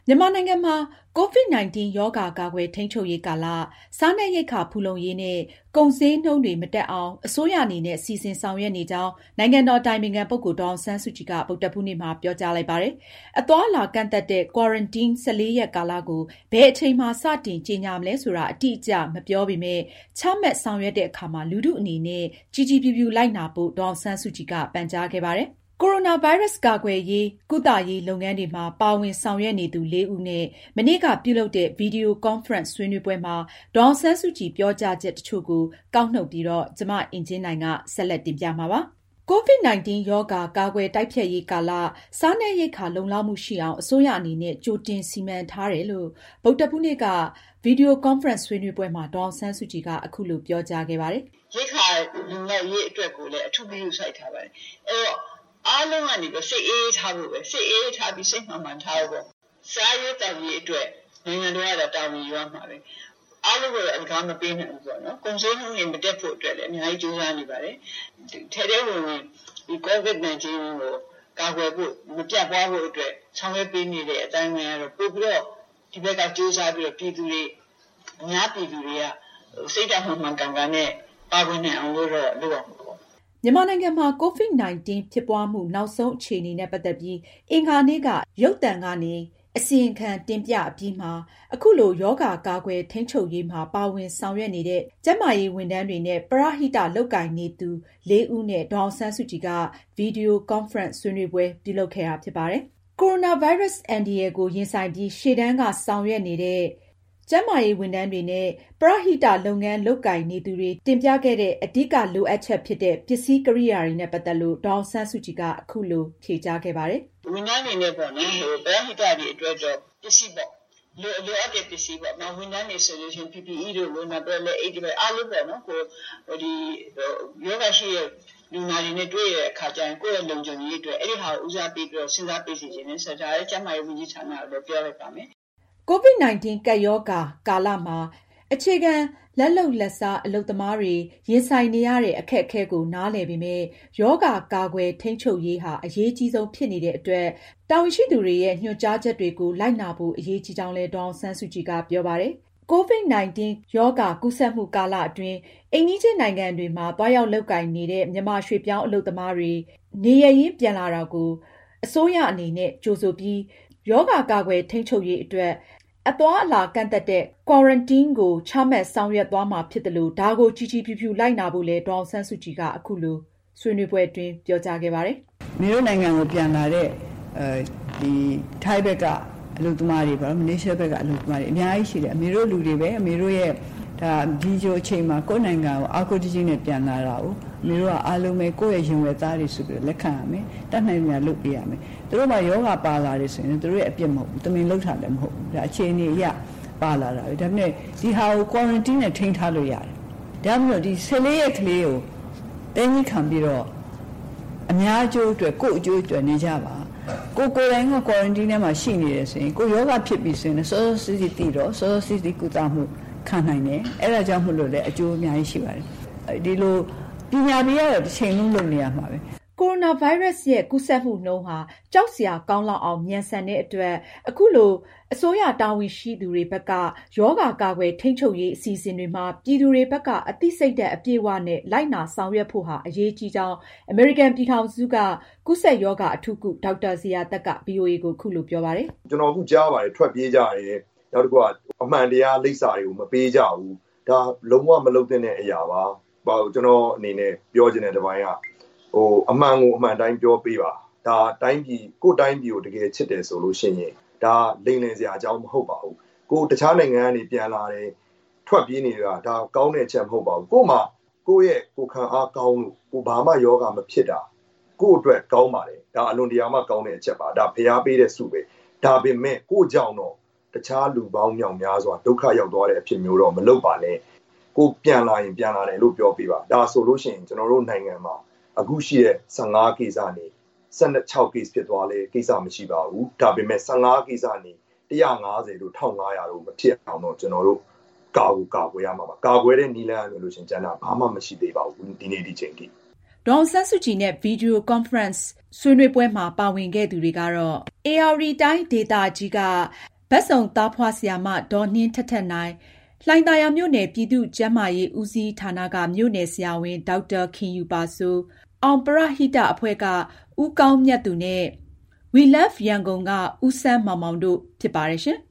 မြန်မာနိုင်ငံမှာ COVID-19 ရောဂါကာကွယ်ထိန်းချုပ်ရေးကာလ စားနပ်ရိက္ခာဖူလုံရေးနဲ့ ကုန်ဈေးနှုန်းတွေမတက်အောင် အစိုးရအနေနဲ့ စီစဉ်ဆောင်ရွက်နေကြောင်း နိုင်ငံတော်အတိုင်ပင်ခံပုဂ္ဂိုလ် ဒေါ်အောင်ဆန်းစုကြည်က ဗုဒ္ဓဟူးနေ့မှာ ပြောကြားလိုက်ပါတယ်။ အသွားအလာကန့်သတ်တဲ့ Quarantine 14 ရက်ကာလကို ဘယ်အချိန်မှာ စတင်ကြေညာမလဲဆိုတာ အတိအကျမပြောပေမဲ့ ချမှတ်ဆောင်ရွက်တဲ့အခါမှာ လူထုအနေနဲ့ ကြည်ကြည်ဖြူဖြူလိုက်နာဖို့ ဒေါ်အောင်ဆန်းစုကြည်က ပန်ကြားခဲ့ပါတယ်။ ကိုရိုနာဗိုင်းရပ်စ်ကာကွယ်ရေး၊ ကုသရေးလုပ်ငန်းတွေမှာ ပါဝင်ဆောင်ရွက်နေသူ ၄ ဦးနဲ့ မနေ့ကပြုလုပ်တဲ့ ဗီဒီယိုကွန်ဖရင့်ဆွေးနွေးပွဲမှာ ဒေါ်အောင်ဆန်းစုကြည်ပြောကြားချက်တချို့ကို ကောက်နုတ်ပြီး မအင်ကြင်းနိုင်က ဆက်လက်တင်ပြမှာပါ။ COVID-19 ရောဂါကာကွယ်တိုက်ဖျက်ရေးကာလ စားနပ်ရိက္ခာလုံလောက်မှုရှိအောင် အစိုးရအနေနဲ့ ကြိုတင်စီမံထားတယ်လို့ ဗုဒ္ဓဟူးနေ့က ဗီဒီယိုကွန်ဖရင့်ဆွေးနွေးပွဲမှာ ဒေါ်အောင်ဆန်းစုကြည်က အခုလိုပြောကြားခဲ့ပါတယ်။ ရိက္ခာလုံလောက်ရေးအတွက်ကိုလည်း အထူးဂရုစိုက်ထားပါတယ်။အဲဒီတော့အားလုံးကနေစိတ်အေးအေးထားဖို့ပဲစိတ်အေးအေးထားပြီးစိတ်မှန်မှန်ထားဖို့စားရေးတောက်ရေးအတွက်နိုင်ငံတော်ကတာဝန်ယူရမှာပဲအားလုံးကိုအလကားမပေးနိုင်ဘူးပေါ့နော်ကုန်စည်နှုန်းတွေမတက်ဖို့အတွက်လည်းအများကြီးကြိုးစားနေပါတယ်ထဲထဲဝင်ဝင်ဒီ COVID-19 ကိုကာကွယ်ဖို့မပြတ်ပွားဖို့အတွက်ဆောင်ရွက်ပေးနေတဲ့အတိုင်းပဲကတော့ပို့ပြီးတော့ဒီဘက်ကကြိုးစားပြီးတော့ပြည်သူတွေအများပြည်သူတွေကစိတ်ဓာတ်မှန်ကန်ကန်နဲ့ပါဝင်နိုင်အောင်လို့တော့လုပ်အောင်မြန်မာနိုင်ငံမှာ COVID-19 ဖြစ်ပွားမှုနောက်ဆုံးအခြေအနေနဲ့ပတ်သက်ပြီး အင်္ဂါနေ့က ရုပ်သံကနေ အစီရင်ခံတင်ပြအပြီးမှာ အခုလိုရောဂါကာကွယ်ထိန်းချုပ်ရေးမှာပါဝင်ဆောင်ရွက်နေတဲ့ ကျန်းမာရေးဝန်ထမ်းတွေနဲ့ ပရဟိတလုပ်ကိုင်နေသူ ၄ ဦးနဲ့ ဒေါ်အောင်ဆန်းစုကြည်က ဗီဒီယိုကွန်ဖရင့်ဆွေးနွေးပွဲပြုလုပ်ခဲ့တာဖြစ်ပါတယ်။ ကိုရိုနာဗိုင်းရပ်စ်အန္တရာယ်ကိုရင်ဆိုင်ပြီးရှေ့တန်းကဆောင်ရွက်နေတဲ့ ကျန်းမာရေးဝန်ထမ်းတွေနဲ့ ပရဟိတလုပ်ငန်းလုပ်ကိုင်နေသူတွေတင်ပြခဲ့တဲ့အဓိကလိုအပ်ချက်ဖြစ်တဲ့ ပစ္စည်းကိရိယာတွေနဲ့ပတ်သက်လို့ ဒေါ်အောင်ဆန်းစုကြည်က အခုလိုဖြေကြားခဲ့ပါတယ်။ ဝန်ထမ်းတွေနဲ့ပေါ့နော်ပရဟိတတွေအတွက်တော့ပစ္စည်းပေါ့လိုအပ်တဲ့ပစ္စည်းပေါ့ဝန်ထမ်းတွေဆိုလို့ရှိရင် PPE တို့လိုနောက်ပြီးလက်အိတ်တွေအားလုံးပေါ့နော်ဒီယောဂရှိတဲ့လူနာတွေနဲ့တွေ့ရတဲ့အခါကျရင်ကိုယ့်ရဲ့လုံခြုံရေးအတွက်အဲ့ဒီဟာကိုဦးစားပေးပြီးတော့စဉ်းစားပေးစီခြင်းနဲ့ဆိုတော့ဒါလည်းကျန်းမာရေးဝန်ကြီးဌာနကိုလည်းပြောလိုက်ပါမယ်။ COVID-19 ကပ်ရောဂါကာလမှာအခြေခံလက်လုပ်လက်စားအလုပ်သမားတွေရင်ဆိုင်နေရတဲ့အခက်အခဲကိုနားလည်ပေမဲ့ရောဂါကာကွယ်ထိန်းချုပ်ရေးဟာအရေးကြီးဆုံးဖြစ်နေတဲ့အတွက်တာဝန်ရှိသူတွေရဲ့ညွှန်ကြားချက်တွေကိုလိုက်နာဖို့အရေးကြီးကြောင်းလည်းဒေါ်အောင်ဆန်းစုကြည်ကပြောပါတယ်။ COVID-19 ရောဂါကူးစက်မှုကာလအတွင်းအိမ်နီးချင်းနိုင်ငံတွေမှာသွားရောက်လုပ်ကိုင်နေတဲ့မြန်မာရွှေ့ပြောင်းအလုပ်သမားတွေနေရပ်ရင်းပြန်လာတာကိုအစိုးရအနေနဲ့ကြိုဆိုပြီးရောဂါကာကွယ်ထိန်းချုပ်ရေးအတွက်အသွားအလာကန့်သတ်တဲ့ Quarantine ကိုချမှတ်ဆောင်ရွက်သွားမှာဖြစ်သလိုဒါကိုကြည်ကြည်ဖြူဖြူလိုက်နာဖို့လည်းဒေါ်အောင်ဆန်းစုကြည်ကအခုလိုဆွေးနွေးပွဲအတွင်းပြောကြားခဲ့ပါတယ်။မိတို့နိုင်ငံကိုပြန်လာတဲ့ဒီထိုင်းဘက်ကအလုပ်သမားတွေပေါ့မလေးရှားဘက်ကအလုပ်သမားတွေအများကြီးရှိတယ်အမေတို့လူတွေပဲအမေတို့ရဲ့ဒါဒီဂျိုအချိန်မှာကိုယ့်နိုင်ငံကိုအာကိုတကြီးနဲ့ပြန်လာတာကိုအမေတို့ကအားလုံးပဲကိုယ့်ရဲ့ရင်ဝယ်သားတွေဆိုပြီးလက်ခံရမယ်တတ်နိုင်များလုပ်ပေးရမယ်သူတို့မှယောဂပါလာတယ်ဆိုရင်သူတို့ရဲ့အပြစ်မဟုတ်ဘူးတမင်လုပ်ထားလည်းမဟုတ်ဘူးဒါအခြေအနေအရပါလာတာပဲဒါပေမဲ့ဒီဟာကို quarantine နဲ့ထိန်းထားလို့ရတယ်ဒါမှမဟုတ်ဒီ14ရက်ကလေးကိုတင်းကြီးခံပြီးတော့အများအကျိုးအတွက်ကိုယ့်အကျိုးအတွက်နေကြပါကိုယ်တိုင်က quarantine ထဲမှာရှိနေတယ်ဆိုရင်ကိုယောဂဖြစ်ပြီးဆိုရင်စောစောစီးစီးတည်တော့စောစောစီးစီးကုသမှုခံနိုင်တယ်အဲ့ဒါကြောင့်မလို့လည်းအကျိုးအများကြီးရှိပါတယ်ဒီလိုပညာပေးရတော့တစ်ချိန်လုံးလုပ်နေရမှာပဲကိုရိုနာဗိုင်းရပ်စ်ရဲ့ကူးစက်မှုနှုန်းဟာကြောက်စရာကောင်းလောက်အောင်မြန်ဆန်တဲ့အတွက်အခုလိုအစိုးရတာဝန်ရှိသူတွေဘက်ကရောဂါကာကွယ်ထိန်းချုပ်ရေးအစီအစဉ်တွေမှာပြည်သူတွေဘက်ကအသိစိတ်ဓာတ်အပြည့်အဝနဲ့လိုက်နာဆောင်ရွက်ဖို့ဟာအရေးကြီးကြောင်းအမေရိကန်ပြည်ထောင်စုကကူးစက်ရောဂါအထူးကုဒေါက်တာဇေယျသက်က VOA ကိုခုလိုပြောပါတယ်။ကျွန်တော်အခုကြားပါတယ်ထွက်ပြေးကြတယ်နောက်တစ်ခုကအမှန်တရားလိပ်စာတွေကိုမပေးကြဘူးဒါလုံးဝမလုပ်တဲ့အရာပါ။ဘာလို့ကျွန်တော်အနေနဲ့ပြောချင်တဲ့တစ်ပိုင်းကအမှန်ကိုအမှန်တိုင်းပြောပေးပါဒါတိုင်းပြည်ကိုတိုင်းပြည်ကိုတကယ်ချစ်တယ်ဆိုလို့ရှိရင်ဒါလိမ်လည်စရာအကြောင်းမဟုတ်ပါဘူးကိုတခြားနိုင်ငံကနေပြန်လာတယ်ထွက်ပြေးနေတာဒါကောင်းတဲ့အချက်မဟုတ်ပါဘူးကိုမှကိုရဲ့ကိုခံအားကောင်းလို့ကိုဘာမှယောဂမဖြစ်တာကိုအတွက်ကောင်းပါတယ်ဒါအလွန်တရာမှကောင်းတဲ့အချက်ပါဒါဖျားပေးတဲ့စုပဲဒါပေမဲ့ကိုကြောင့်တော့တခြားလူပေါင်းမြောက်များစွာဒုက္ခရောက်သွားတဲ့အဖြစ်မျိုးတော့မလုပ်ပါနဲ့ကိုပြန်လာရင်ပြန်လာတယ်လို့ပြောပြပါဒါဆိုလို့ရှိရင်ကျွန်တော်တို့နိုင်ငံမှာအခုရှိတဲ့15 case ကနေ16 case ဖြစ်သွားလဲကိစ္စမရှိပါဘူးဒါပေမဲ့15 case ကနေ150တို့1500တို့မဖြစ်အောင်တော့ကျွန်တော်တို့ကာကွယ်ရမှာပါကာကွယ်တဲ့နည်းလမ်းမျိုးလို့ရှင်ကျန်တာဘာမှမရှိသေးပါဘူးဒီနေ့ဒီချိန်ထိဒေါ်အောင်ဆန်းစုကြည်နဲ့ဗီဒီယိုကွန်ဖရင့်ဆွေးနွေးပွဲမှာပါဝင်ခဲ့သူတွေကတော့ AR တိုင်းဒေသကြီးကဘတ်စုံသားဖွားဆရာမဒေါ်နှင်းထက်နိုင်လှိုင်သာယာမြို့နယ်ပြည်သူ့ကျန်းမာရေးဦးစီးဌာနကမြို့နယ်ဆရာဝန်ဒေါက်တာခင်ယူပါဆိုအောင်ပရဟိတအဖွဲ့ကဦးကောင်းမြတ်သူနဲ့ We Love ရန်ကုန်ကဦးစန်းမောင်မောင်တို့ဖြစ်ပါတယ်ရှင်